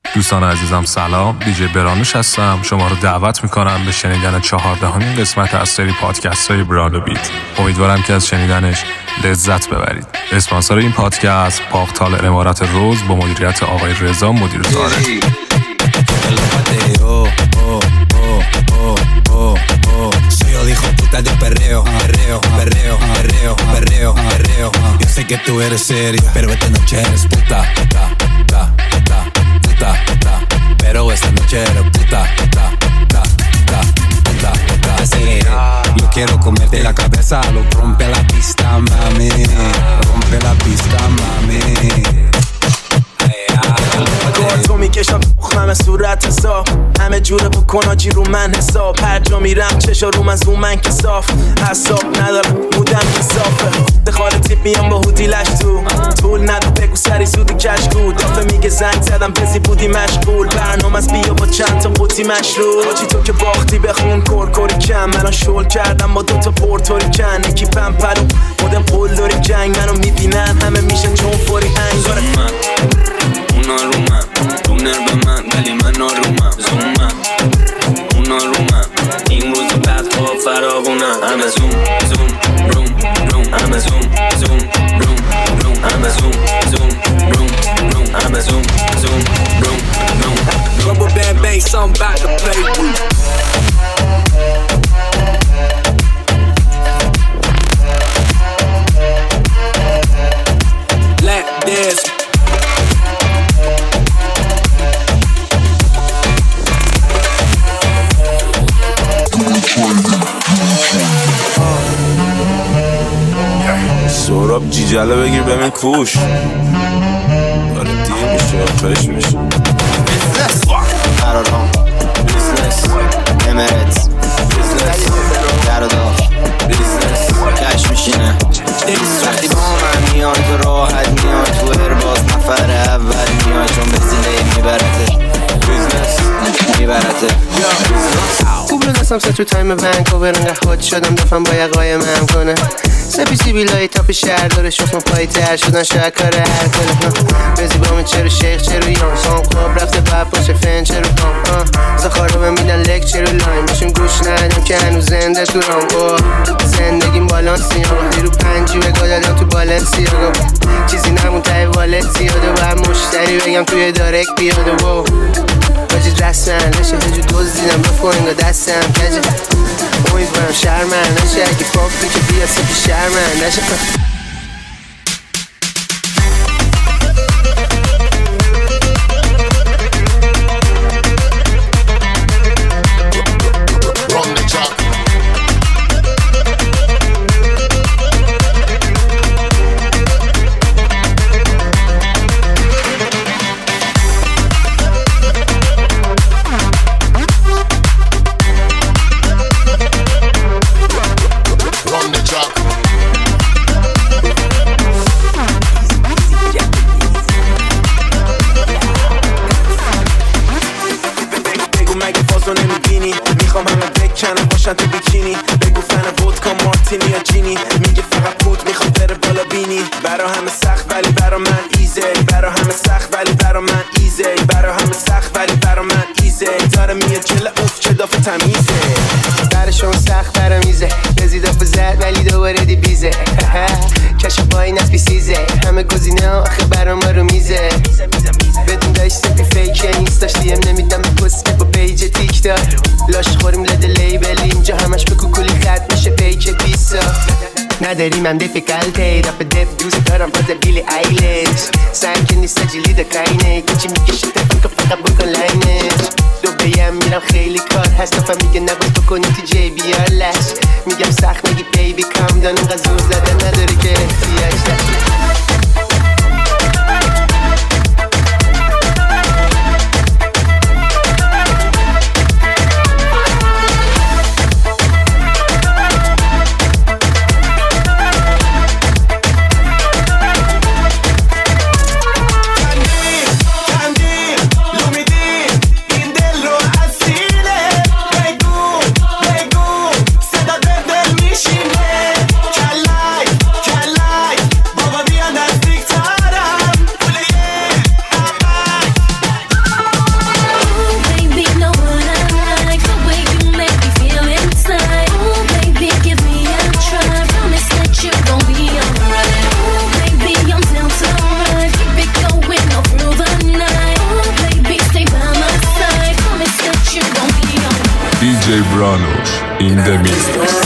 دوستان عزیزم سلام، دیجی برانوش هستم. شما رو دعوت میکنم به شنیدن 14مین قسمت از سری پادکست های براند بیت. امیدوارم که از شنیدنش لذت ببرید. اسپانسر این پادکست پاک تالر امارات روز با مدیریت آقای رضا مدیر زاره. Soy el hijo puta del perreo, perreo, perreo, perreo, perreo, perreo. Yo sé que tú eres seria, pero esta noche eres puta, puta, puta, puta, puta, puta. Pero esta noche eres puta, puta, puta, puta, puta, puta. Así yo quiero comerte la cabeza, lo rompe la pista, mami, rompe la pista, mami. تو میکشم همه صورت حساب همه جوره بکن آجی رو من حساب هر جا میرم چشا رو من زوم من کساف حساب ندارم مودم کسافه دخال تیپ میام با هودی لش تو طول ندو بگو سری زودی کشکو دافه میگه زنگ زدم بزی بودی مشغول برنامه از بیا با چند تا قوطی مشروب آجی تو که باختی بخون کرکوری کم منو شل کردم با دوتا پورتوری کن یکی پمپلو مودم قول داری جنگ منو میبینن همه میشن چون فوری هنگاره اونا رو من دونر به من ولی من آرومم زومم اونا رو من این روز بعد ها فراغونم همه زوم زوم روم روم همه زوم زوم روم روم همه زوم زوم روم روم همه زوم زوم روم روم Rubber band bass, I'm about to play with Black dance سهراب جیجله بگیر بمین کوش داره دیر میشه فرش میشه بیزنس قرارام بیزنس امارات بیزنس قرارداد بیزنس کش میشینه وقتی با من میان تو راحت میان تو ارباز نفر اول میان چون به زیله میبرته بیزنس میبرته خوب رو دستم سه تو تایم ونکوور انگه خود شدم دفعم با یقای من کنه سپیسی بیلای تاپ شهر داره شخم پایی تر شدن شاید کار هر کنه بزی با من چرا شیخ چرا یان سام خواب رفته باید باشه فن چرا کام زخارا به میدن لک چرا لاین باشیم گوش ندم که هنوز زنده تو رام زندگیم بالانسی وقتی رو پنجی بگاه دادم تو بالنسی چیزی نمون تای والت زیاده باید مشتری بگم توی دارک بیاده باجی رسمن نشه هجو دوز دیدم بفو انگا دستم کجه امیدوارم شرمن نشه اگه پاپی که بیا سپی شرمن نشه تو بیکینی بگو فن ودکا مارتینی یا جینی میگه فقط پود میخواد بره بالا بینی برا همه سخت ولی برا من ایزی برا همه سخت ولی برا من ایزی برا همه سخت ولی برا من ایزی داره میاد جل اوف چه دافه تمیزه برشون سخت برا میزه بزید دافه زد ولی دوباره دی بیزه کشف با این از بیسیزه همه گزینه آخه برا ما رو میزه بدون داشت سپی فیکه نیست داشت دیم نمیدم به پست با پیج تیک دار لاش خوریم لده لیبل اینجا همش به کوکولی خط میشه پیج پیسا نداریم هم دیفیکالته رپ دپ دوست دارم باز بیلی ایلش سعیم که نیست جلی دکاینه کچی میکشه تفن که فقط بکن لاینش دو بیم میرم خیلی کار هست دفعه میگه نباید بکنی تو جی بیارلش میگم سخت میگی بیبی کام دان اینقدر زور زدن نداری که احتیاج داشت صدا دل میشینه کلای DJ Branush in the mix.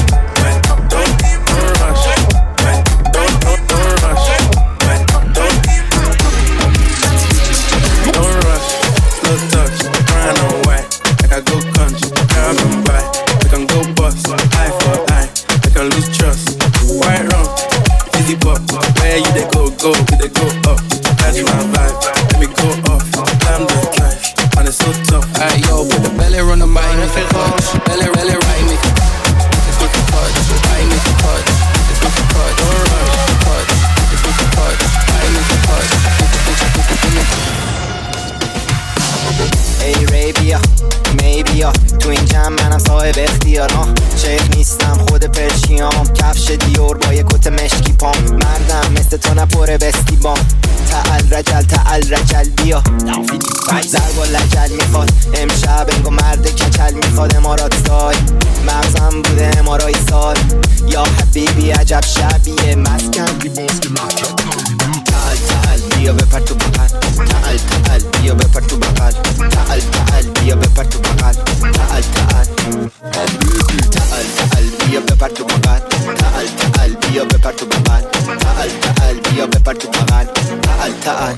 تو این جمع منم صاحب اختیارم، شیخ نیستم خود پرشیام، کفش دیور با یه کت مشکی پام، مردم مثل تو نپره بستیبام، تعال رجل بیا ضرب و لجل میخواد امشب انگو مرد کچل میخواد امارات سای مغزم بوده امارای سال یا حبیبی عجب شبیه مسکن تعال بیا بپر تو بغل تعال بیا بپر تو بغل تعال بیا بپر تو بغل تعال بیا بپر تو بغل تعال بیا بپر تو بغل تعال بیا بپر تو بغل تعال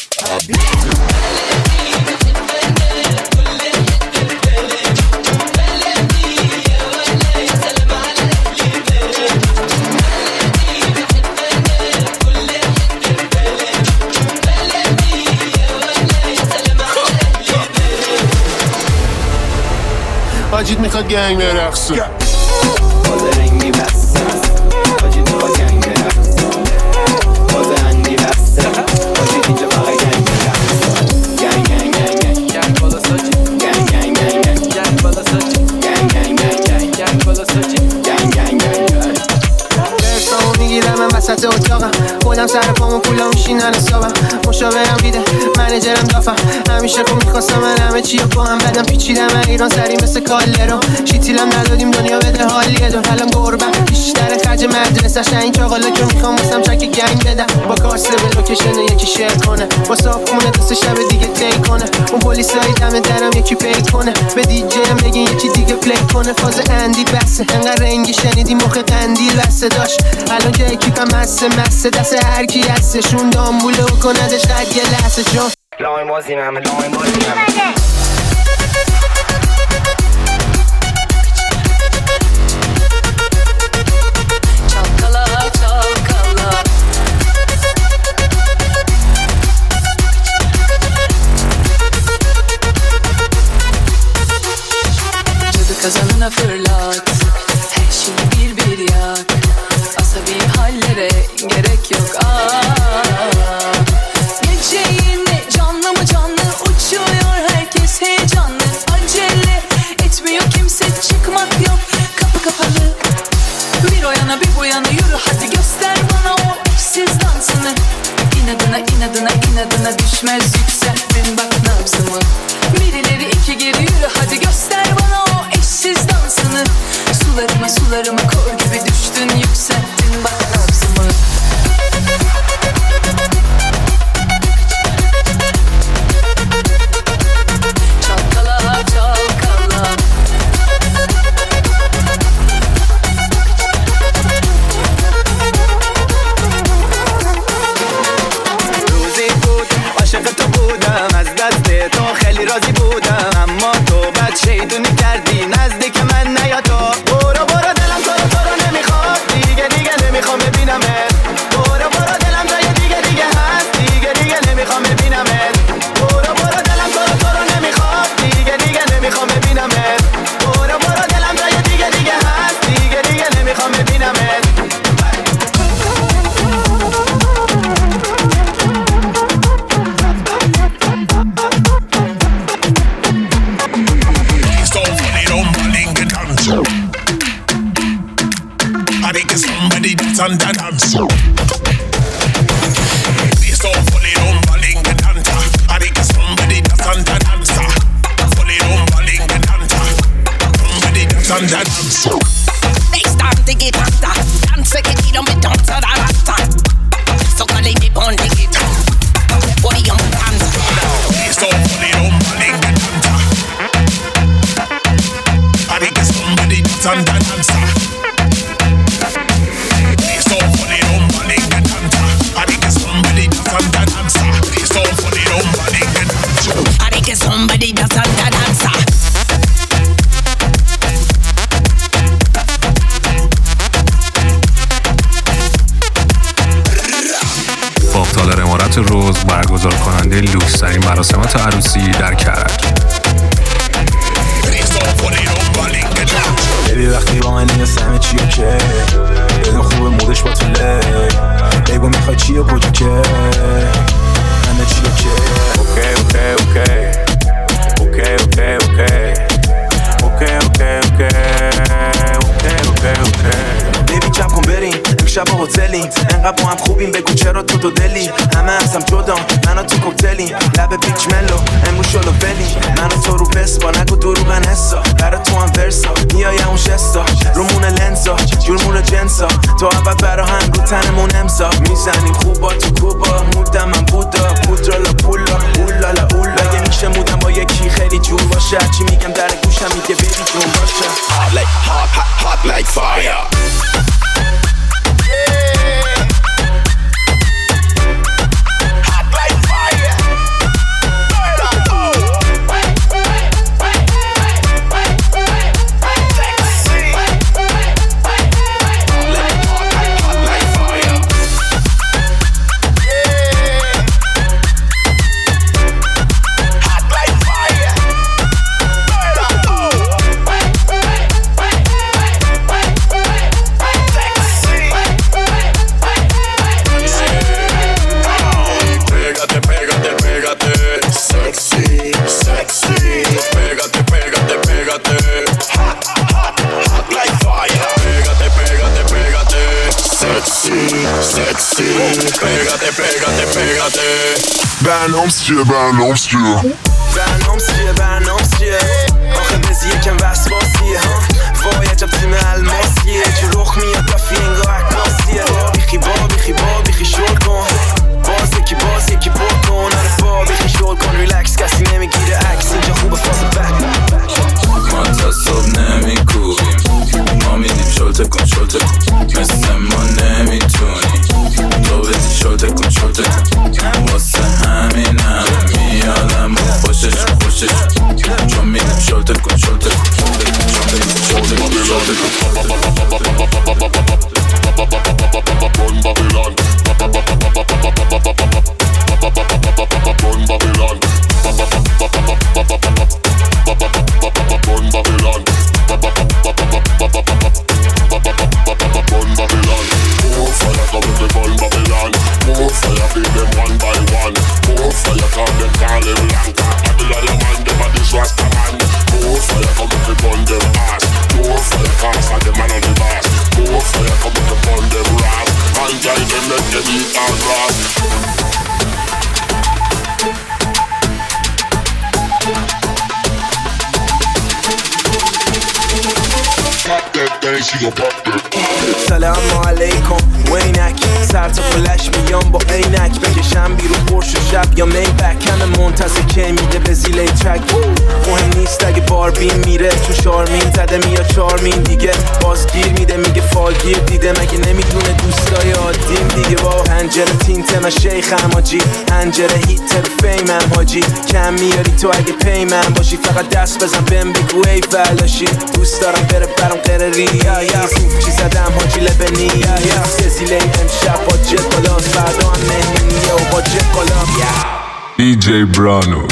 حاجیت میخواد گنگ برقصه باز رنگ میبسته حاجیت میخواد گنگ برقصه باز رنگ میبسته حاجیت اینجا فقط گنگ برقصه گنگ بالا ساچی گنگ بالا ساچی گنگ بالا ساچی گنگ برسامو میگیرم من وسط اتاقم خودم سر پامو پولا میشینن حسابم مشاورم بیده منیجرم دافم همیشه خب میخواستم من همه چی رو با هم بدم پیچیدم من ایران سری مثل کالرو شیتیلم ندادیم دنیا بده حالیه دور حالم گربم بیشتر خرج مدرسه شاین چاقالا که میخوام واسم چک گنگ بدم با کارسه به لوکیشن یکی شیر کنه با صاف خونه دست شب دیگه تی کنه اون پلیسای دم درم یکی پی کنه به دیجی ام بگین یکی دیگه پلی کنه فاز اندی بسه انقدر رنگی شنیدی مخ قندیل بسه داشت الان که اکیپم مسه دست هر کی هستشون دامبولو کندش قد یه لحظه جون لاین بازی همه Kazanına fırlat, her şeyi bir yak, asabi hallere gerek yok. Gece yine canlı mı canlı uçuyor herkes heyecanlı, acele etmiyor kimse çıkmak yok, kapı kapalı. Bir o yana bir bu yana yürü hadi göster bana o eşsiz dansını. İnadına düşmez yükselttin bak nabzımı. Birileri iki geri yürü hadi göster bana o eşsiz dansını. Sularıma kor gibi düştün yükselttin bak nabzımı. Çalkala çalkala. روزی بود عاشق تو بودم از دست تو خیلی راضی بودم اما تو بد شیطونی کردی نزدیک من نیا تو برو دلم تو رو نمیخواد دیگه نمیخوام ببینمت برو دلم جای دیگه هست دیگه نمیخوام ببینمت برو دلم تو رو نمیخواد دیگه نمیخوام ببینمت برو دلم جای دیگه هست دیگه نمیخوام ببینمت I think it's somebody that's on that dance. Please don't pull it on balling and danta. I think it's somebody that's on that dance. Pull it on balling and danta. Somebody that's on that dance. They start to get hotter. Dance que tiran me danza da rata. So call it me on the guitar. Boy on dance. Please don't pull it on balling and danta. and the dancer. Please don't put it on balling the dancer. I think it's somebody that's on the dancer. Please don't put it on balling the dancer. I think it's somebody that's on the dancer. باغ امارات روز برگزار کننده لوکس‌ترین مراسمات عروسی در کرج. ببی وقتی با من نیست همه چی اوکی، بدون خوبه مودش با تو لی بگو میخوای چی و کجا که همه چی اوکی. اوکی اوکی اوکی اوکی اوکی اوکی اوکی اوکی اوکی اوکی. ببی جمع کن بریم امشب با هتلیم، انقدر با هم خوبیم بگو چرا تو دلی. همه هستم جدا منو تو کوکتلیم، لب بیچ ملو امروز شلو فلیم. منو تو رو پس با نگو دروغن حسا، برا تو هم ورسا میای اون شستا رومون لنزا جورمون جنسا. تو اول برا هم رو تنمون امسا میزنیم خوبا تو کوبا. مودم من بودا پودرا لا پولا اولالا اولا. اگه میشه مودم با یکی خیلی جور باشه، هرچی میگم در گوشم میگه بیبی جون باشه. Hot like hot, hot, hot like fire. برنامه‌س چیه آخه بزی یکم وسواسیه وای عجب تیم الماسیه چه رخ میاد کافی انگاه عکاسیه. بیخی شل کن باز یکی پر کن. آره با بیخی شل کن ریلکس کسی نمیگیره عکس اینجا خوبه فاز بک. ما تا صبح نمیکوبیم ما میدیم شلته کن مثل ما نمیتونی تو بدی شلته کن واسه همینم میادم با خوشش چون میدیم شلته کن سلام علیکم وینک سر تا پلش میام با عینک بکشم بیرون پرشو شب یا میبک. همه منتظر که میده به زیله ترک مهم نیست اگه باربین میره تو شارمین زده میاد چارمین دیگه بازگیر میده میگه فالگیر دیده مگه نمیدونه دوستای عادیم دیگه. با پنجره تینت من شیخم حاجی پنجره هیتر فیمم حاجی کم میاری تو اگه پیمم باشی فقط دست بزن بهم بگو ای فلاشی دوست دارم بره برام قرری چی زدم حاجی لبنی سزیله امشب با جت بالاست فردا هم مهمونیه و با جت بالا دیجی برانو.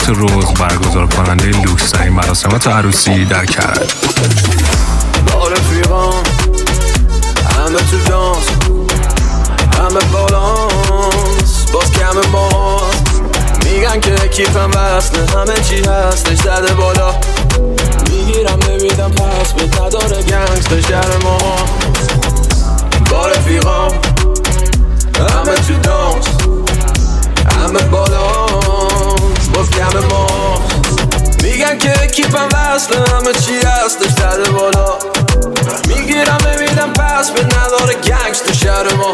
شرکت روز برگزار کننده لوکس‌ترین مراسمات عروسی در کرج. با رفیقام همه تو دانس، همه بالانس، باز کم ما میگن که کیفم وصله، همه چی هستش زده بالا، میگیرم نمیدم پس به نداره گنگستش در ما. با رفیقام همه تو دانس، همه بالانس، باز کم ما میگن که کیفم وصله، همه چی هستش زده بالا، میگیرم نمیدم پس به نداره گنگس تو شهر ما.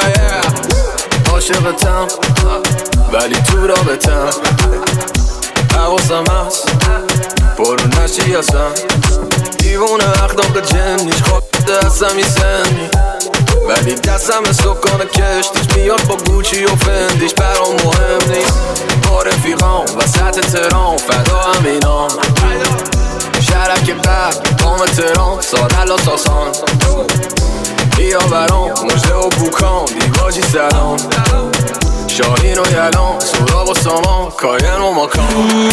عاشقتم ولی تو رابطم، حواسم هست برو نشی هستم، دیوونه اخلاق جنیش خوابده هستم این سنی، ولی دستم سکان کشتیش میاد با گوچی و فندیش برام مهم نیست. با رفیقام وسط تهران فدا همینام، شهرک برد دام تهران سادل و ساسان، بیا برام مجده و بوکان دیواجی سلام، شاهین و یلان سوراب و سامان کاین و ماکان.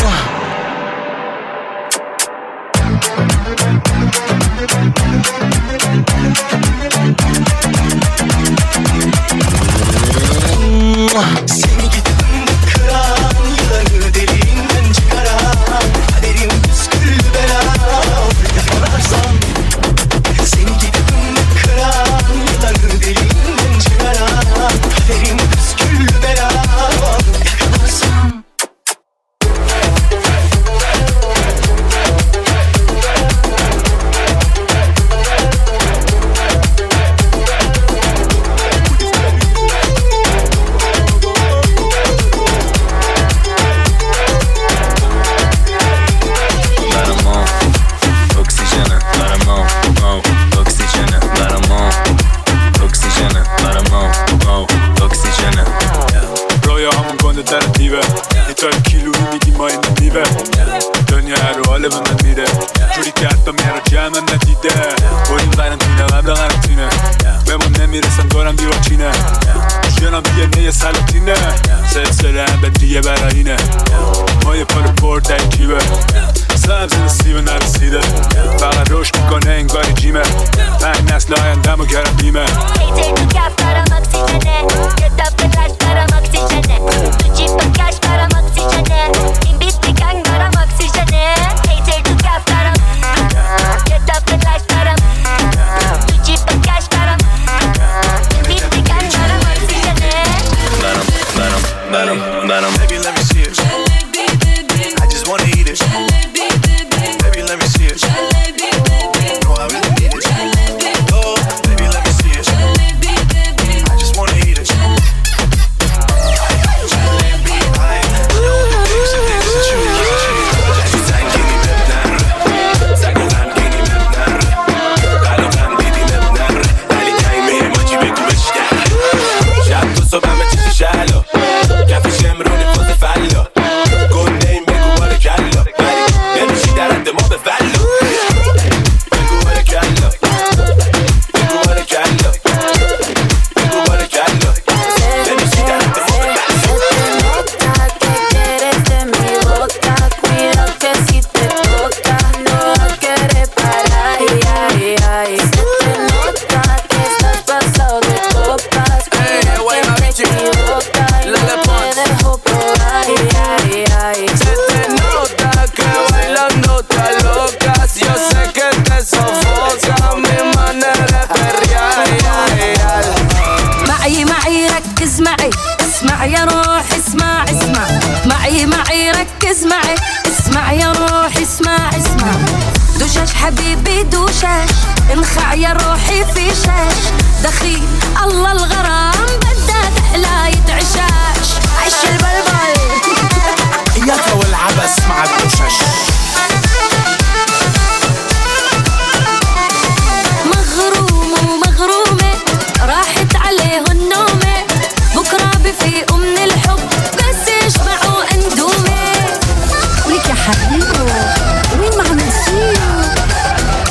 Seni gittim kıran yılanı deliğinden çıkaran, kaderim püsküllü belam yakalarsan. Seni gittim kıran yılanı deliğinden çıkaran, kaderim püsküllü belam yakalarsan.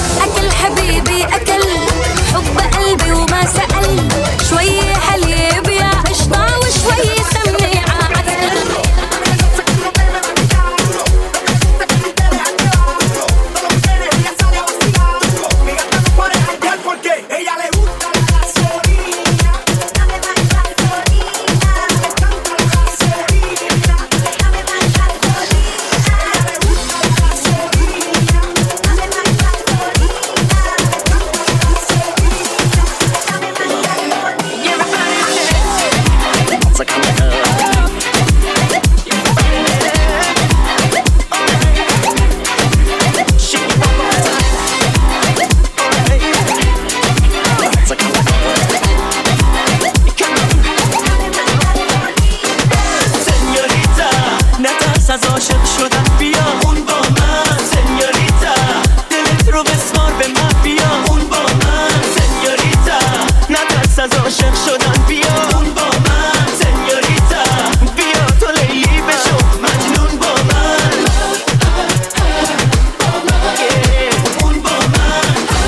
أكل حب قلبي وما سأل شوي حليب از عاشق شدن بیا اون با من سنیوریتا دلت رو بسپار به من بیا اون با من سنیوریتا نترس از عاشق شدن بیا اون با من سنیوریتا بیا تو لیلی بشو مجنون با من اون با من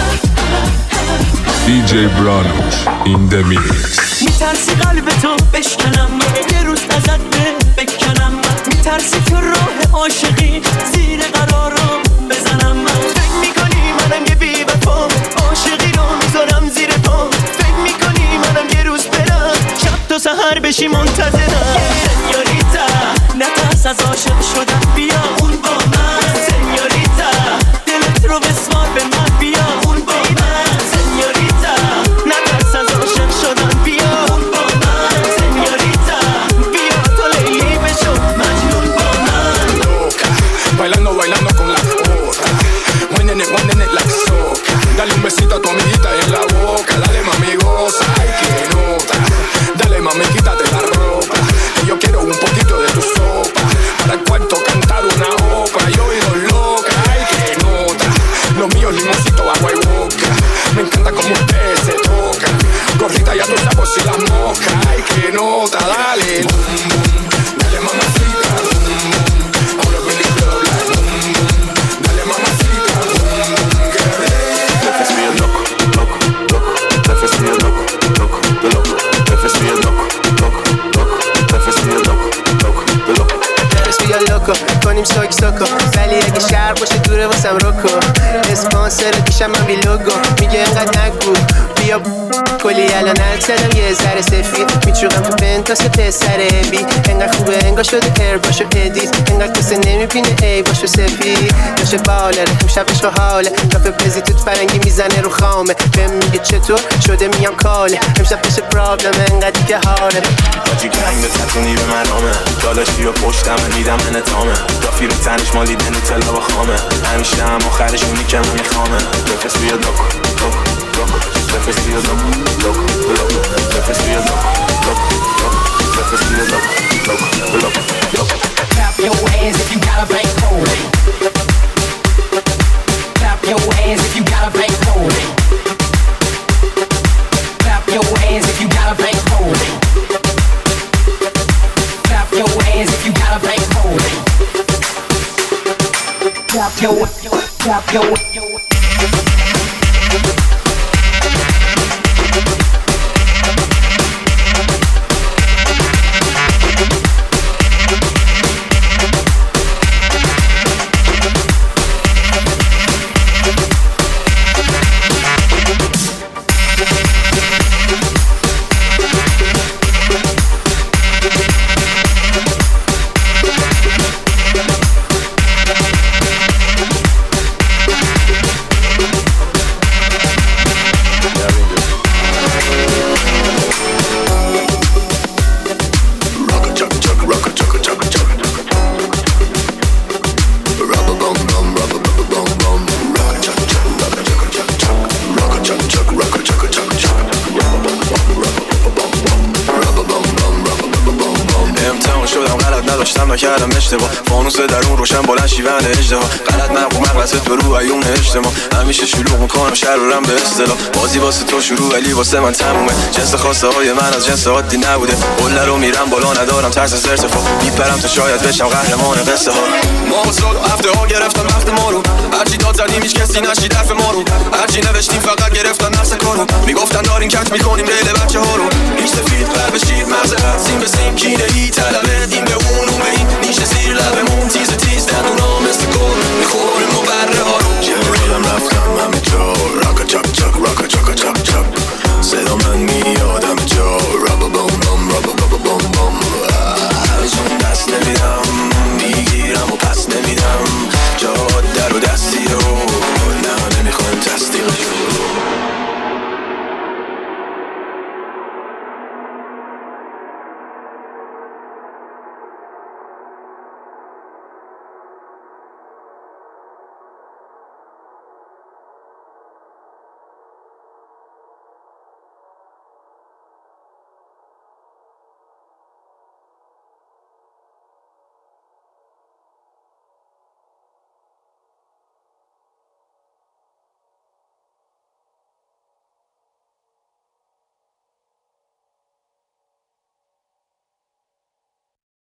DJ Branush in the mix. میترسی قلب تو بشکنم یه روز ازت بکنم میترسی تو راه عاشقی زیر قرارم بزنم فکر میکنی منم یه بی وفا عاشقی رو میذارم زیر پا فکر میکنی منم یه روز برم شب تا سحر بشی منتظرم سنیوریتا نترس از عاشق شدن بیا اون با من سنیوریتا دلت رو بسپار به من بیا اون با من سنیوریتا نترس از عاشق شدن بیا اون با من سنیوریتا بیا تو لیلی بشو مجنون با من Bailando, bailando con la otra. Winning it like soca. Dale un besito a tu amiguita en la boca. Dale mami goza, ay que nota. Dale mami quítate la ropa. Que yo quiero un poquito de tu sopa. Para el cuento cantar una ópera. Yo oigo loca, ay que nota. Lo mío es limoncito, agua y boca. Me encanta como ustedes se tocan. Gordita ya tú sabes si la mosca. Ay que nota, dale. Dale mamacita. Ahora ven y club like dale mamacita, life is real loco, loco, loco. Life is real loco, loco, the loco. Life is real loco, loco, loco. Life is real loco, loco, the loco. Life is real loco کنیم سوک سوکو ولی اگه شهر باشه دوره واسم روکو اسپانسر پیشم من بی لوگو میگه انقدر نگو بیا کلی الان التنم یه ذره سفید میچوغم تو پنتاس پسر بی انقدر خوبه انگار شده هر باشو ادیت انقدر کسی نمیبینه ای باشو سفید باشه بالره امشب عشق و حاله کافه بزی توت فرنگی میزنه رو خامه بهم میگه چطور شده میام کاله امشب بشه پرابلم انقدر که حاله حاجی گنگ تتونی به مرامه داداشی و پشتم میدم انتامه رافی رو تنش مالی دنوتلا با خامه همیشه هم آخرش اونی که من میخوامه رفس بیا لوکو لوکو لوکو رفس بیا لوکو لوکو لوکو رفس بیا لوکو لوکو لوکو رفس بیا لوکو لوکو لوکو لوکو Clap your hands if you got a bankroll. Clap your hands if you got a bankroll. Clap your hands if you got a bankroll. Clap your hands if you got a bankroll. Clap your نکردم اشتباه فانوس درون روشن بلند شیون اجدها غلط مقبول مغلطت به رو ایون اجتماع همیشه شلوغ میکنم شهر رو رم به اصطلاح بازی واسه تو شروع ولی واسه من تمومه جنس خواسته های من از جنس عادی نبوده قله رو میرم بالا ندارم ترس از ارتفاع میپرم تا شاید بشم قهرمان قصه ها ما و سال و هفته ها گرفتن وقت ما رو هرچی داد زدیم هیچ کسی نشید حرف ما رو هرچی نوشتیم فقط گرفتن نفس کارو میگفتن دارین کج میکنیم ریل بچه ها رو هیچ سفید قلب